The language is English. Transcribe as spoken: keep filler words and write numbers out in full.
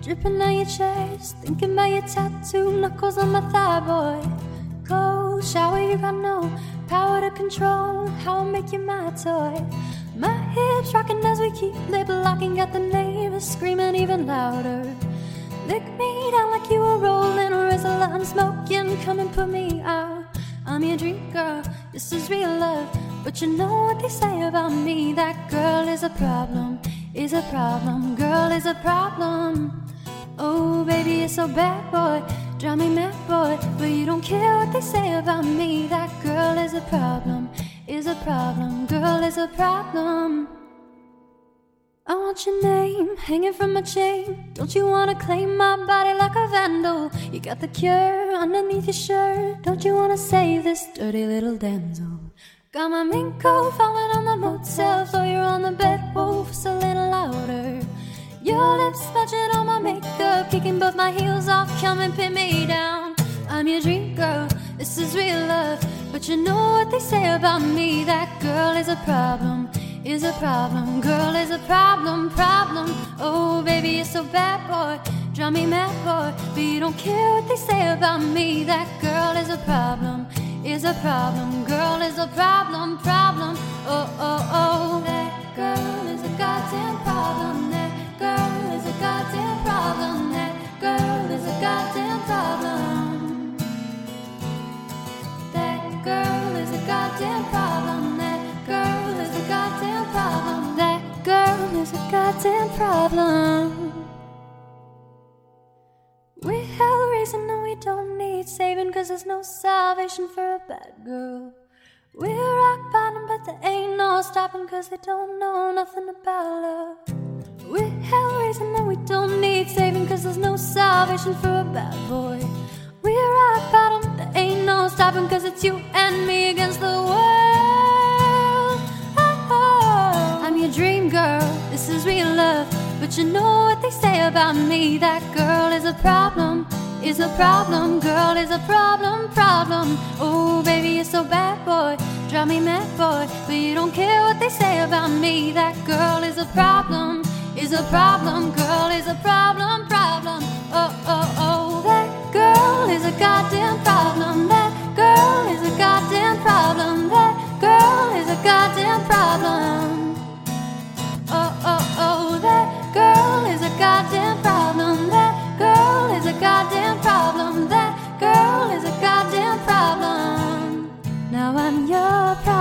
dripping down your chest, thinking about your tattoo, knuckles on my thigh, boy. Cold shower, you got no power to control how I make you my toy. My hips rocking as we keep lip locking, got the neighbors screaming even louder. Lick me down like you were rolling a Rizla, I'm smoking, come and put me out. I'm your dream girl, this is real love, but you know what they say about me, that girl is a problem, is a problem, girl is a problem. Oh baby, you're so bad, boy, drive me mad, boy, but you don't care what they say about me, that girl is a problem, is a problem, girl is a problem. I want your name hanging from my chain. Don't you wanna claim my body like a vandal? You got the cure underneath your shirt. Don't you wanna save this dirty little damsel? Got my mink coat falling on the motel floor. You're on the bed, wolf's a little louder. Your lips smudging on my makeup, kicking both my heels off, come and pin me down. I'm your dream girl, this is real love, but you know what they say about me, that girl is a problem, is a problem, girl is a problem, problem. Oh baby, you're so bad, boy, drive me mad, boy, but you don't care what they say about me, that girl is a problem, is a problem, girl is a problem, problem. Oh, oh, oh, that girl is a goddamn problem, that girl is a goddamn problem, that girl is a goddamn problem. That girl is a goddamn problem, that girl is a goddamn problem, that girl is a goddamn problem. We're hell raising and we don't need saving, cause there's no salvation for a bad girl. We're rock bottom but there ain't no stopping, cause they don't know nothing about love. We're hell raising and we don't need saving, cause there's no salvation for a bad boy. We're rock bottom, there ain't no stopping, cause it's you and me against the world. Oh, oh. I'm your dream girl, this is real love, but you know what they say about me, that girl is a problem, is a problem, girl is a problem, problem. Oh baby, you're so bad, boy, drive me mad, boy, but you don't care what they say about me, that girl is a problem, is a problem, girl is a problem, problem. Oh, oh, oh, that girl is a goddamn problem, that girl is a goddamn problem, that girl is a goddamn problem. Oh, oh, oh, that girl is a goddamn problem, that girl is a goddamn problem, that girl is a goddamn problem. Now I'm your problem.